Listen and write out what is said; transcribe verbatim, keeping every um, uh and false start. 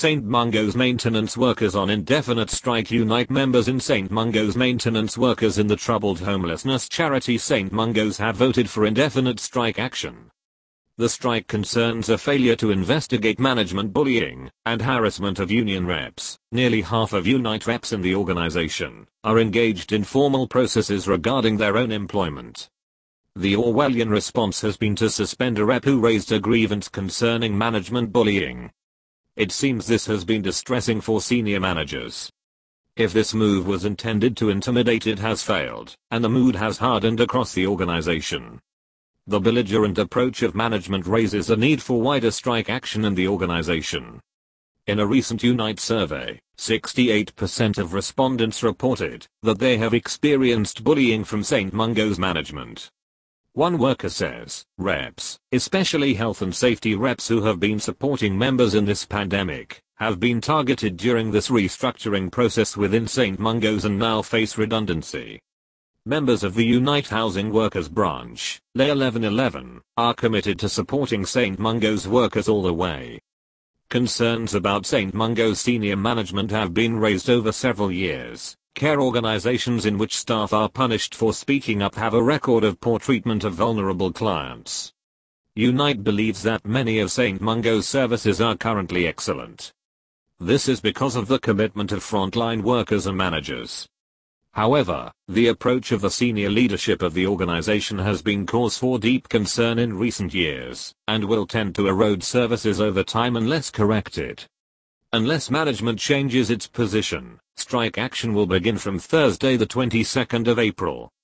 Saint Mungo's maintenance workers on indefinite strike. Unite members in Saint Mungo's maintenance workers in the troubled homelessness charity Saint Mungo's have voted for indefinite strike action. The strike concerns a failure to investigate management bullying and harassment of union reps. Nearly half of Unite reps in the organization are engaged in formal processes regarding their own employment. The Orwellian response has been to suspend a rep who raised a grievance concerning management bullying. It seems this has been distressing for senior managers. If this move was intended to intimidate, it has failed, and the mood has hardened across the organization. The belligerent approach of management raises a need for wider strike action in the organization. In a recent Unite survey, sixty-eight percent of respondents reported that they have experienced bullying from Saint Mungo's management. One worker says, reps, especially health and safety reps who have been supporting members in this pandemic, have been targeted during this restructuring process within Saint Mungo's and now face redundancy. Members of the Unite Housing Workers branch, L A eleven eleven, are committed to supporting Saint Mungo's workers all the way. Concerns about Saint Mungo's senior management have been raised over several years. Care organizations in which staff are punished for speaking up have a record of poor treatment of vulnerable clients. Unite believes that many of Saint Mungo's services are currently excellent. This is because of the commitment of frontline workers and managers. However, the approach of the senior leadership of the organization has been cause for deep concern in recent years, and will tend to erode services over time unless corrected. Unless management changes its position, strike action will begin from Thursday the twenty-second of April.